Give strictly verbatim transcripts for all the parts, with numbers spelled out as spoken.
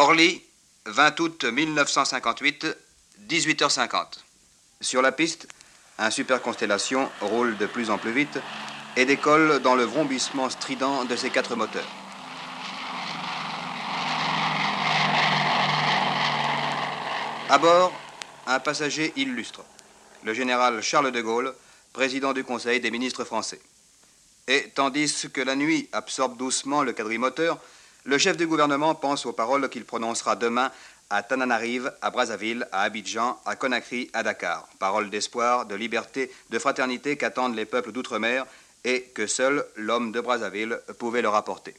Orly, vingt août mille neuf cent cinquante-huit, dix-huit heures cinquante. Sur la piste, un Super Constellation roule de plus en plus vite et décolle dans le vrombissement strident de ses quatre moteurs. À bord, un passager illustre, le général Charles de Gaulle, président du Conseil des ministres français. Et tandis que la nuit absorbe doucement le quadrimoteur, le chef du gouvernement pense aux paroles qu'il prononcera demain à Tananarive, à Brazzaville, à Abidjan, à Conakry, à Dakar. Paroles d'espoir, de liberté, de fraternité qu'attendent les peuples d'outre-mer et que seul l'homme de Brazzaville pouvait leur apporter.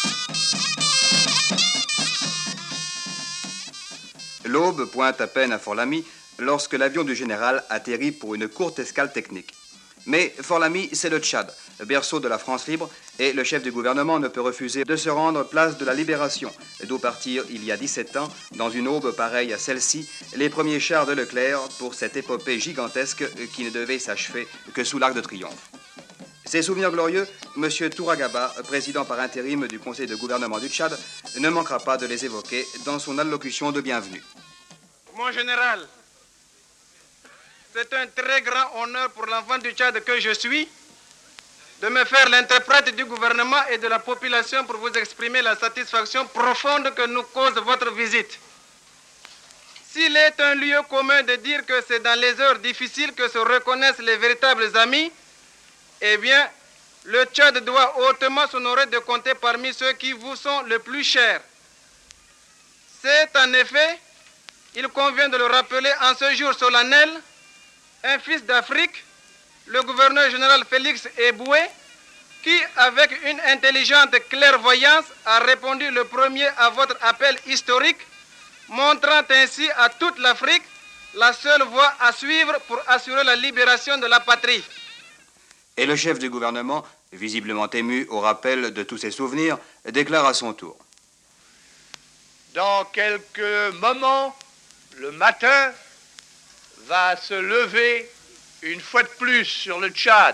L'aube pointe à peine à Fort-Lamy lorsque l'avion du général atterrit pour une courte escale technique. Mais Fort-Lamy, c'est le Tchad, berceau de la France libre, et le chef du gouvernement ne peut refuser de se rendre place de la Libération, d'où partirent il y a dix-sept ans, dans une aube pareille à celle-ci, les premiers chars de Leclerc pour cette épopée gigantesque qui ne devait s'achever que sous l'Arc de Triomphe. Ces souvenirs glorieux, M. Touragaba, président par intérim du Conseil de gouvernement du Tchad, ne manquera pas de les évoquer dans son allocution de bienvenue. Mon général, c'est un très grand honneur pour l'enfant du Tchad que je suis de me faire l'interprète du gouvernement et de la population pour vous exprimer la satisfaction profonde que nous cause votre visite. S'il est un lieu commun de dire que c'est dans les heures difficiles que se reconnaissent les véritables amis, eh bien, le Tchad doit hautement s'honorer de compter parmi ceux qui vous sont le plus chers. C'est en effet, il convient de le rappeler en ce jour solennel, un fils d'Afrique, le gouverneur général Félix Eboué, qui, avec une intelligente clairvoyance, a répondu le premier à votre appel historique, montrant ainsi à toute l'Afrique la seule voie à suivre pour assurer la libération de la patrie. Et le chef du gouvernement, visiblement ému au rappel de tous ses souvenirs, déclare à son tour. Dans quelques moments, le matin va se lever une fois de plus sur le Tchad.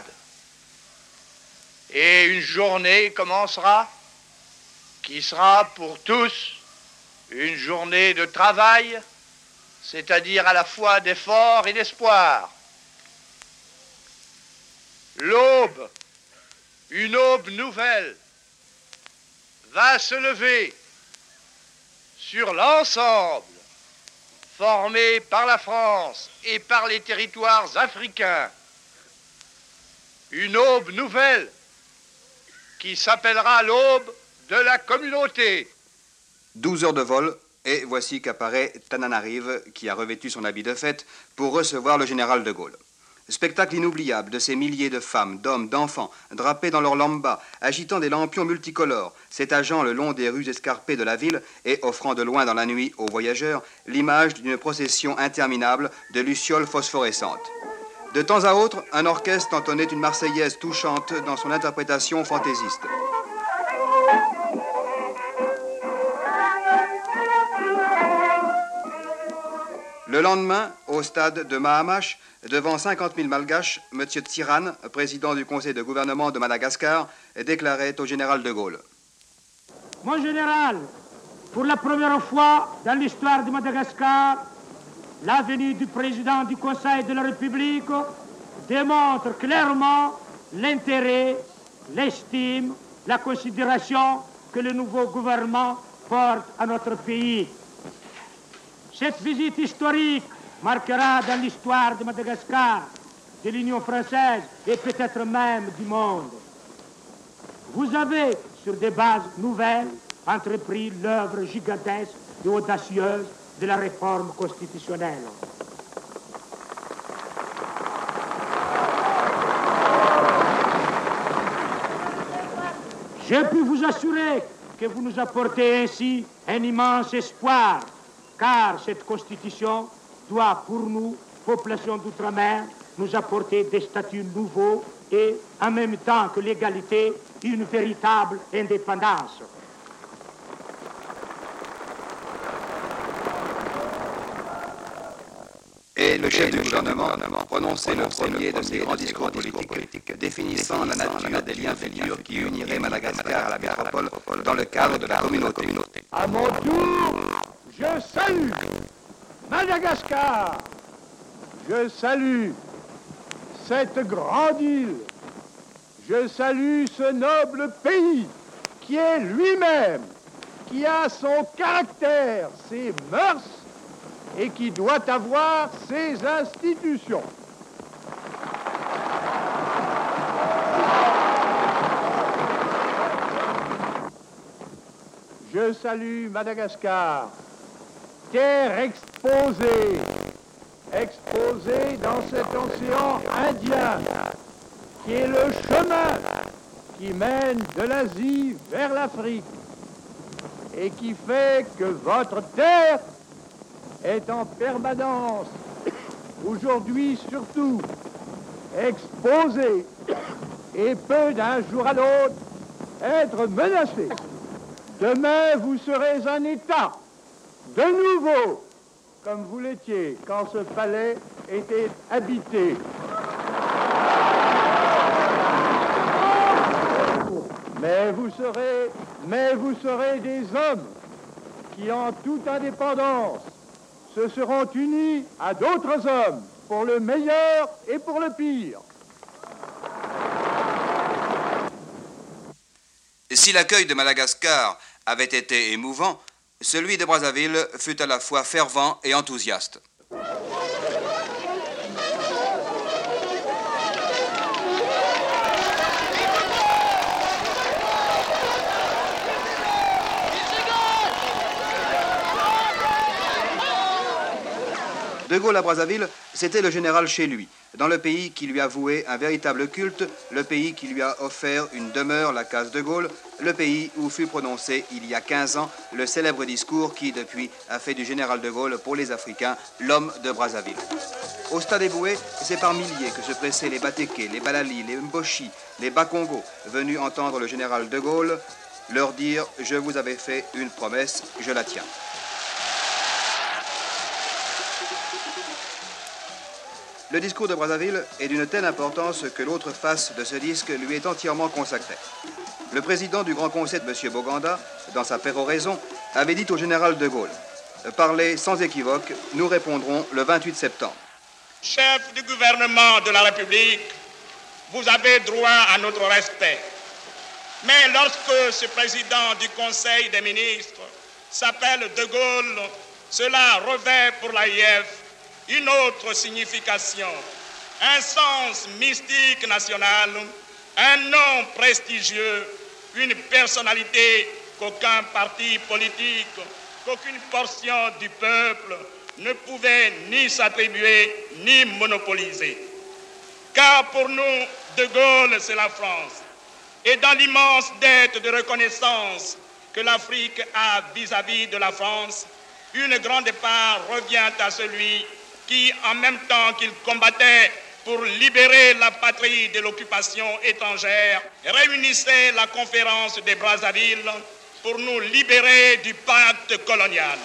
Et une journée commencera qui sera pour tous une journée de travail, c'est-à-dire à la fois d'effort et d'espoir. L'aube, une aube nouvelle, va se lever sur l'ensemble formé par la France et par les territoires africains. Une aube nouvelle qui s'appellera l'aube de la communauté. douze heures de vol, et voici qu'apparaît Tananarive, qui a revêtu son habit de fête pour recevoir le général de Gaulle. Spectacle inoubliable de ces milliers de femmes, d'hommes, d'enfants, drapés dans leurs lambas, agitant des lampions multicolores, s'étageant le long des rues escarpées de la ville et offrant de loin dans la nuit aux voyageurs l'image d'une procession interminable de lucioles phosphorescentes. De temps à autre, un orchestre entonnait une marseillaise touchante dans son interprétation fantaisiste. Le lendemain, au stade de Mahamash, devant cinquante mille malgaches, M. Tsirane, président du conseil de gouvernement de Madagascar, déclarait au général de Gaulle. Mon général, pour la première fois dans l'histoire de Madagascar, la venue du président du Conseil de la République démontre clairement l'intérêt, l'estime, la considération que le nouveau gouvernement porte à notre pays. Cette visite historique marquera dans l'histoire de Madagascar, de l'Union française et peut-être même du monde. Vous avez, sur des bases nouvelles, entrepris l'œuvre gigantesque et audacieuse de la réforme constitutionnelle. Je puis vous assurer que vous nous apportez ainsi un immense espoir, car cette Constitution doit pour nous, population d'outre-mer, nous apporter des statuts nouveaux et, en même temps que l'égalité, une véritable indépendance. Et le chef du gouvernement prononçait le premier de ses grands discours politiques, définissant la nature des liens futurs qui uniraient Madagascar à la métropole dans le cadre de la communauté. À mon tour, salue Madagascar. Je salue cette grande île. Je salue ce noble pays qui est lui-même, qui a son caractère, ses mœurs et qui doit avoir ses institutions. Je salue Madagascar, terre exposée, exposée dans cet océan Indien, qui est le chemin qui mène de l'Asie vers l'Afrique et qui fait que votre terre est en permanence, aujourd'hui surtout, exposée et peut d'un jour à l'autre être menacée. Demain, vous serez un État, de nouveau, comme vous l'étiez quand ce palais était habité. Mais vous serez, mais vous serez des hommes qui, en toute indépendance, se seront unis à d'autres hommes, pour le meilleur et pour le pire. Si l'accueil de Madagascar avait été émouvant, celui de Brazzaville fut à la fois fervent et enthousiaste. De Gaulle à Brazzaville, c'était le général chez lui, dans le pays qui lui a voué un véritable culte, le pays qui lui a offert une demeure, la case de Gaulle, le pays où fut prononcé il y a quinze ans le célèbre discours qui, depuis, a fait du général de Gaulle pour les Africains l'homme de Brazzaville. Au stade Éboué, c'est par milliers que se pressaient les Batékés, les Balali, les Mboshi, les Bakongo, venus entendre le général de Gaulle leur dire « Je vous avais fait une promesse, je la tiens ». Le discours de Brazzaville est d'une telle importance que l'autre face de ce disque lui est entièrement consacrée. Le président du Grand Conseil, M. Boganda, dans sa péroraison, avait dit au général de Gaulle « Parlez sans équivoque, nous répondrons le vingt-huit septembre. » Chef du gouvernement de la République, vous avez droit à notre respect. Mais lorsque ce président du Conseil des ministres s'appelle de Gaulle, cela revêt pour l'A I F une autre signification, un sens mystique national, un nom prestigieux, une personnalité qu'aucun parti politique, qu'aucune portion du peuple ne pouvait ni s'attribuer ni monopoliser. Car pour nous, de Gaulle, c'est la France. Et dans l'immense dette de reconnaissance que l'Afrique a vis-à-vis de la France, une grande part revient à celui qui, en même temps qu'il combattait pour libérer la patrie de l'occupation étrangère, réunissait la conférence de Brazzaville pour nous libérer du pacte colonial.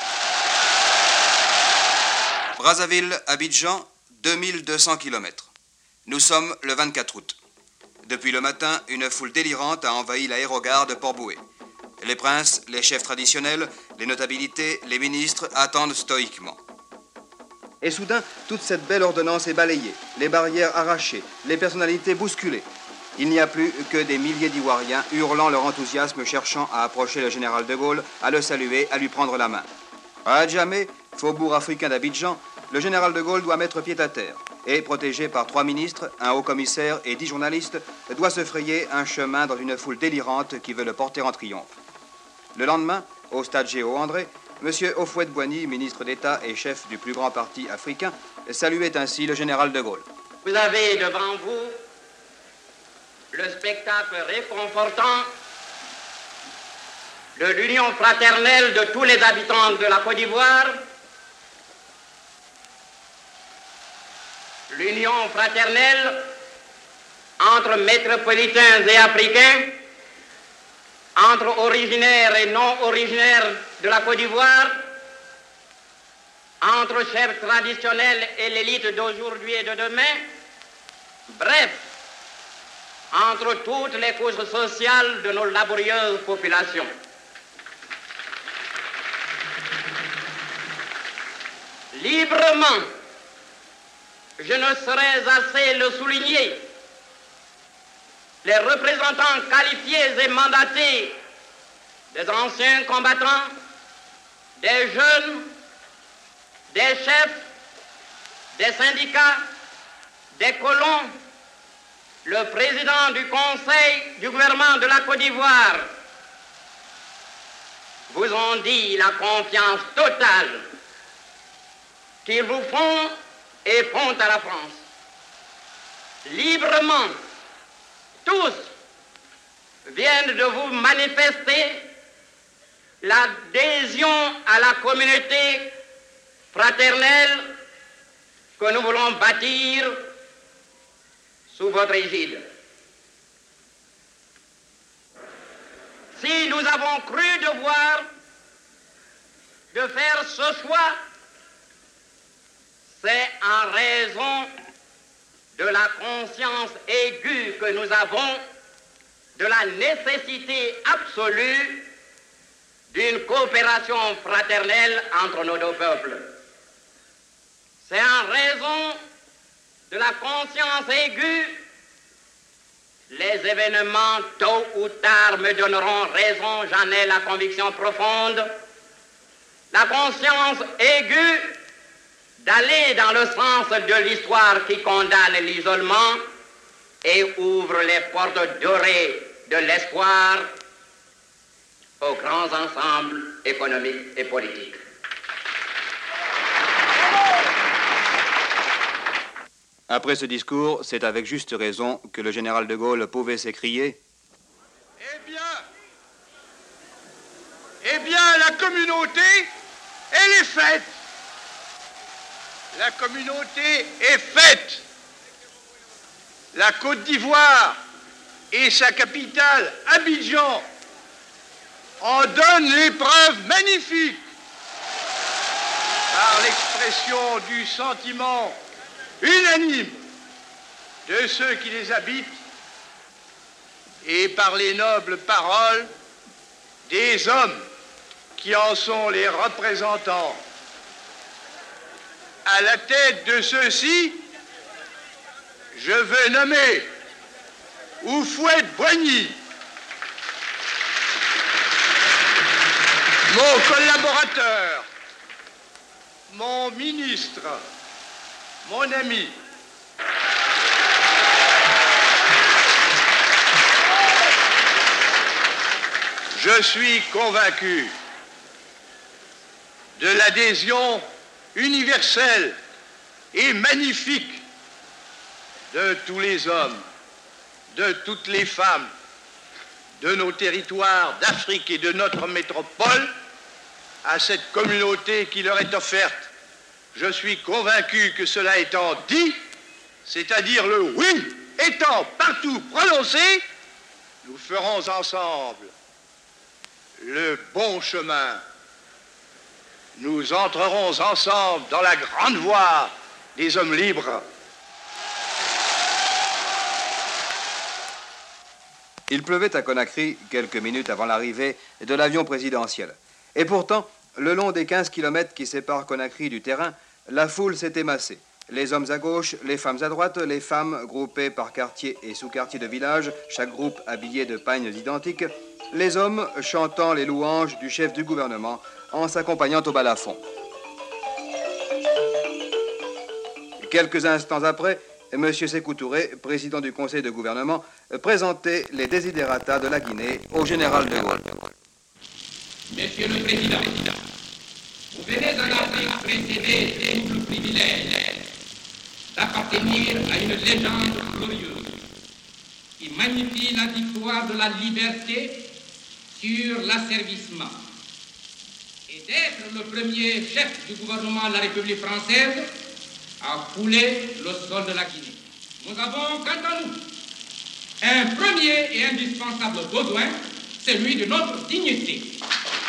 Brazzaville, Abidjan, deux mille deux cents kilomètres. Nous sommes le vingt-quatre août. Depuis le matin, une foule délirante a envahi l'aérogare de Port-Bouët. Les princes, les chefs traditionnels, les notabilités, les ministres attendent stoïquement. Et soudain, toute cette belle ordonnance est balayée, les barrières arrachées, les personnalités bousculées. Il n'y a plus que des milliers d'Ivoiriens hurlant leur enthousiasme, cherchant à approcher le général de Gaulle, à le saluer, à lui prendre la main. À Adjamé, faubourg africain d'Abidjan, le général de Gaulle doit mettre pied à terre et, protégé par trois ministres, un haut-commissaire et dix journalistes, doit se frayer un chemin dans une foule délirante qui veut le porter en triomphe. Le lendemain, au stade Géo-André, M. Houphouët-Boigny, ministre d'État et chef du plus grand parti africain, saluait ainsi le général de Gaulle. Vous avez devant vous le spectacle réconfortant de l'union fraternelle de tous les habitants de la Côte d'Ivoire, l'union fraternelle entre métropolitains et africains, entre originaires et non originaires de la Côte d'Ivoire, entre chefs traditionnels et l'élite d'aujourd'hui et de demain, bref, entre toutes les couches sociales de nos laborieuses populations. librement, je ne saurais assez le souligner, les représentants qualifiés et mandatés des anciens combattants, des jeunes, des chefs, des syndicats, des colons, le président du Conseil du gouvernement de la Côte d'Ivoire vous ont dit la confiance totale qu'ils vous font et font à la France. Librement, tous viennent de vous manifester l'adhésion à la communauté fraternelle que nous voulons bâtir sous votre égide. Si nous avons cru devoir de faire ce choix, c'est en raison de la conscience aiguë que nous avons de la nécessité absolue d'une coopération fraternelle entre nos deux peuples. C'est en raison de la conscience aiguë, les événements, tôt ou tard, me donneront raison, j'en ai la conviction profonde, la conscience aiguë d'aller dans le sens de l'histoire qui condamne l'isolement et ouvre les portes dorées de l'espoir aux grands ensembles économiques et politiques. Après ce discours, c'est avec juste raison que le général de Gaulle pouvait s'écrier « Eh bien, eh bien, la communauté, elle est faite. La communauté est faite. La Côte d'Ivoire et sa capitale, Abidjan, en donnent les preuves magnifiques par l'expression du sentiment unanime de ceux qui les habitent et par les nobles paroles des hommes qui en sont les représentants. À la tête de ceux-ci, je veux nommer Houphouët-Boigny, mon collaborateur, mon ministre, mon ami. Je suis convaincu de l'adhésion universelle et magnifique de tous les hommes, de toutes les femmes, de nos territoires d'Afrique et de notre métropole à cette communauté qui leur est offerte. Je suis convaincu que cela étant dit, c'est-à-dire le oui étant partout prononcé, nous ferons ensemble le bon chemin. Nous entrerons ensemble dans la grande voie des hommes libres. Il pleuvait à Conakry quelques minutes avant l'arrivée de l'avion présidentiel. Et pourtant, le long des quinze kilomètres qui séparent Conakry du terrain, la foule s'est émassée. Les hommes à gauche, les femmes à droite, les femmes groupées par quartier et sous-quartier de village, chaque groupe habillé de pagnes identiques, les hommes chantant les louanges du chef du gouvernement en s'accompagnant au balafon. Quelques instants après, M. Sékou Touré, président du conseil de gouvernement, présentait les desiderata de la Guinée au général de Gaulle. Monsieur le Président, vous venez en Afrique précéder le privilège d'appartenir à une légende glorieuse qui magnifie la victoire de la liberté sur l'asservissement et d'être le premier chef du gouvernement de la République française à fouler le sol de la Guinée. Nous avons, quant à nous, un premier et indispensable besoin, celui de notre dignité.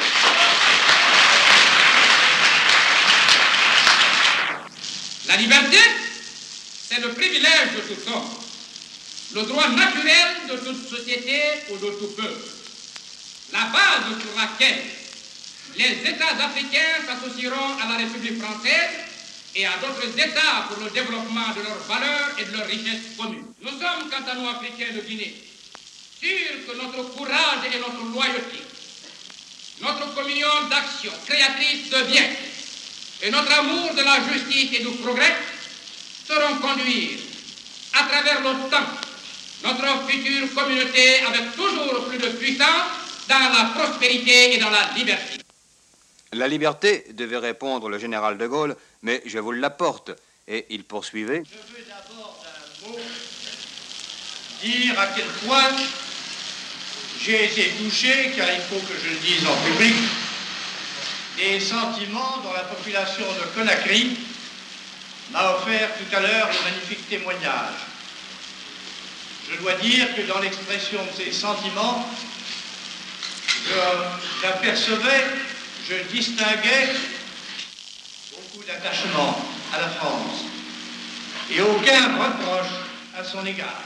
La liberté, c'est le privilège de tout homme, le droit naturel de toute société ou de tout peuple, la base sur laquelle les États africains s'associeront à la République française et à d'autres États pour le développement de leurs valeurs et de leurs richesses communes. Nous sommes, quant à nous, Africains de Guinée, sûrs que notre courage et notre loyauté, notre communion d'action créatrice de bien et notre amour de la justice et du progrès sauront conduire à travers le temps notre future communauté avec toujours plus de puissance dans la prospérité et dans la liberté. La liberté, devait répondre le général de Gaulle, mais je vous l'apporte. Et il poursuivait. Je veux d'abord d'un mot dire à quel point j'ai été touché, car il faut que je le dise en public, des sentiments dont la population de Conakry m'a offert tout à l'heure le magnifique témoignage. Je dois dire que dans l'expression de ces sentiments, je l'apercevais, je distinguais beaucoup d'attachement à la France et aucun reproche à son égard.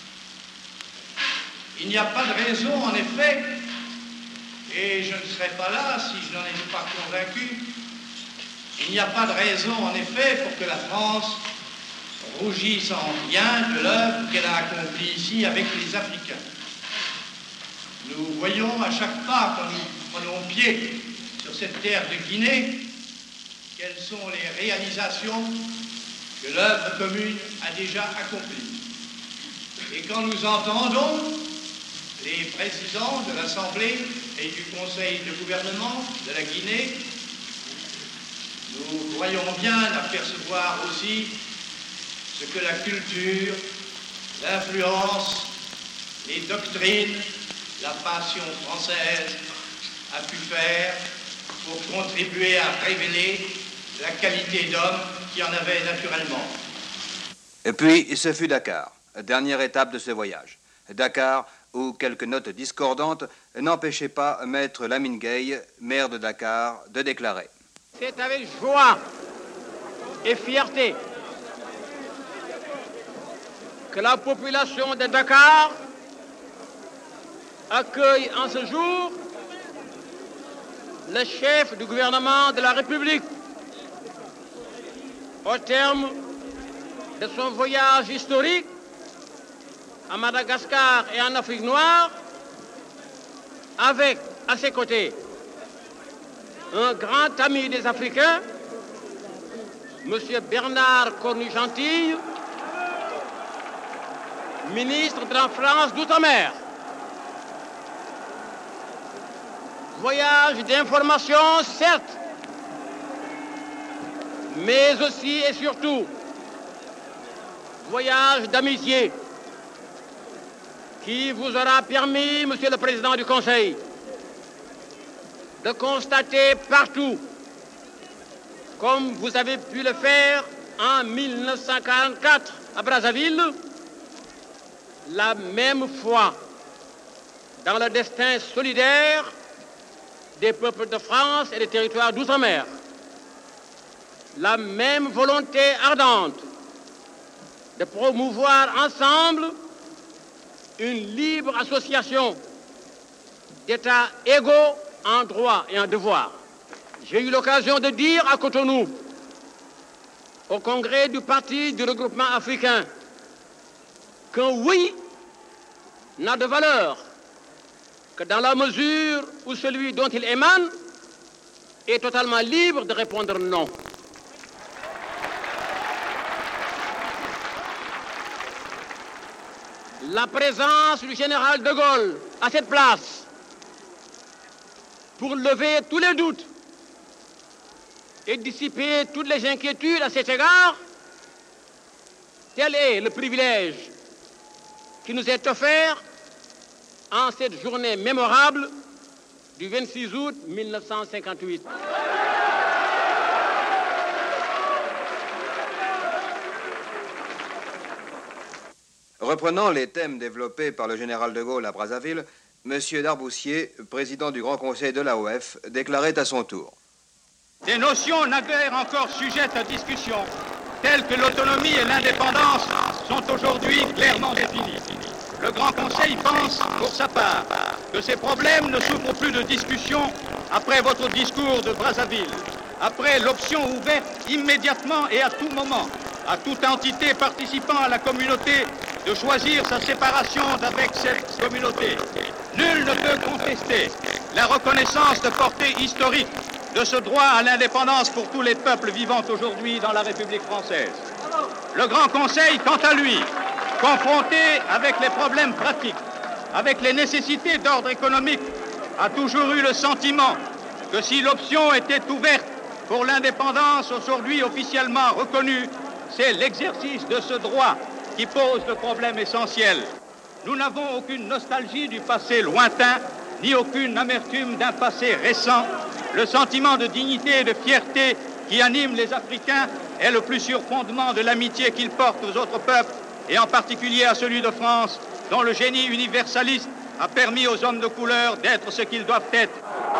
Il n'y a pas de raison, en effet, et je ne serais pas là si je n'en étais pas convaincu, il n'y a pas de raison, en effet, pour que la France rougisse en rien de l'œuvre qu'elle a accomplie ici avec les Africains. Nous voyons à chaque pas quand nous prenons pied sur cette terre de Guinée quelles sont les réalisations que l'œuvre commune a déjà accomplies. Et quand nous entendons les présidents de l'Assemblée et du Conseil de gouvernement de la Guinée, nous croyons bien apercevoir aussi ce que la culture, l'influence, les doctrines, la passion française a pu faire pour contribuer à révéler la qualité d'homme qui en avait naturellement. Et puis, ce fut Dakar, dernière étape de ce voyage. Dakar, où quelques notes discordantes n'empêchaient pas Maître Lamine Gueye, maire de Dakar, de déclarer. C'est avec joie et fierté que la population de Dakar accueille en ce jour le chef du gouvernement de la République au terme de son voyage historique à Madagascar et en Afrique noire, avec à ses côtés un grand ami des Africains, M. Bernard Cornut-Gentille, ministre de la France d'Outre-mer. Voyage d'information, certes, mais aussi et surtout voyage d'amitié qui vous aura permis, Monsieur le Président du Conseil, de constater partout, comme vous avez pu le faire en mille neuf cent quarante-quatre à Brazzaville, la même foi dans le destin solidaire des peuples de France et des territoires d'outre-mer, la même volonté ardente de promouvoir ensemble une libre association d'États égaux en droit et en devoir. J'ai eu l'occasion de dire à Cotonou, au congrès du Parti du regroupement africain, qu'un oui n'a de valeur que dans la mesure où celui dont il émane est totalement libre de répondre non. La présence du général de Gaulle à cette place pour lever tous les doutes et dissiper toutes les inquiétudes à cet égard, tel est le privilège qui nous est offert en cette journée mémorable du vingt-six août mille neuf cent cinquante-huit. Reprenant les thèmes développés par le général de Gaulle à Brazzaville, M. Darboussier, président du Grand Conseil de l'A O F, déclarait à son tour. Des notions naguère encore sujettes à discussion, telles que l'autonomie et l'indépendance, sont aujourd'hui clairement définies. Le Grand Conseil pense, pour sa part, que ces problèmes ne souffrent plus de discussion après votre discours de Brazzaville. après l'option ouverte immédiatement et à tout moment à toute entité participant à la communauté de choisir sa séparation d'avec cette communauté. Nul ne peut contester la reconnaissance de portée historique de ce droit à l'indépendance pour tous les peuples vivant aujourd'hui dans la République française. Le Grand Conseil, quant à lui, confronté avec les problèmes pratiques, avec les nécessités d'ordre économique, a toujours eu le sentiment que si l'option était ouverte pour l'indépendance aujourd'hui officiellement reconnue, c'est l'exercice de ce droit qui pose le problème essentiel. Nous n'avons aucune nostalgie du passé lointain, ni aucune amertume d'un passé récent. Le sentiment de dignité et de fierté qui anime les Africains est le plus sûr fondement de l'amitié qu'ils portent aux autres peuples, et en particulier à celui de France, dont le génie universaliste a permis aux hommes de couleur d'être ce qu'ils doivent être.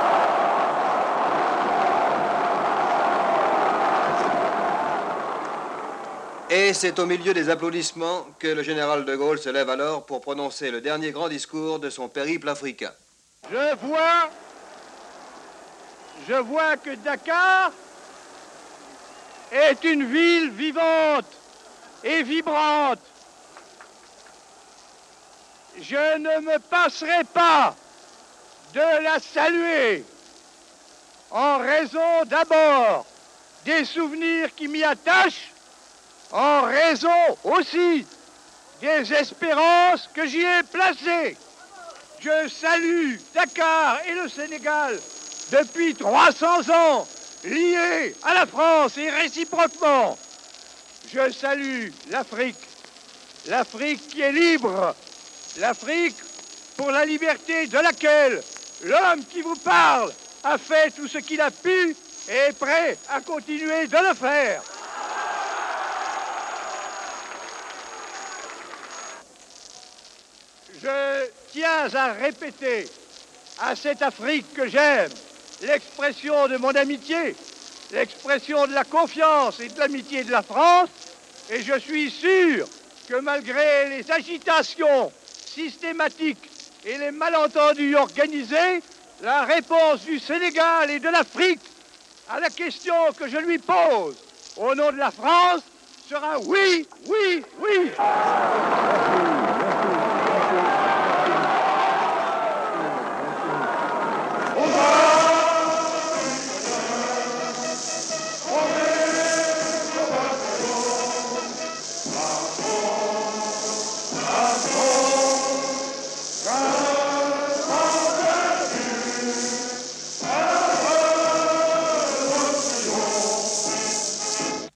Et c'est au milieu des applaudissements que le général de Gaulle se lève alors pour prononcer le dernier grand discours de son périple africain. Je vois, je vois que Dakar est une ville vivante et vibrante. Je ne me passerai pas de la saluer en raison d'abord des souvenirs qui m'y attachent, en raison aussi des espérances que j'y ai placées. Je salue Dakar et le Sénégal depuis trois cents ans, liés à la France et réciproquement. Je salue l'Afrique, l'Afrique qui est libre, l'Afrique pour la liberté de laquelle l'homme qui vous parle a fait tout ce qu'il a pu et est prêt à continuer de le faire. Je tiens à répéter à cette Afrique que j'aime l'expression de mon amitié, l'expression de la confiance et de l'amitié de la France, et je suis sûr que malgré les agitations systématiques et les malentendus organisés, la réponse du Sénégal et de l'Afrique à la question que je lui pose au nom de la France sera oui, oui, oui.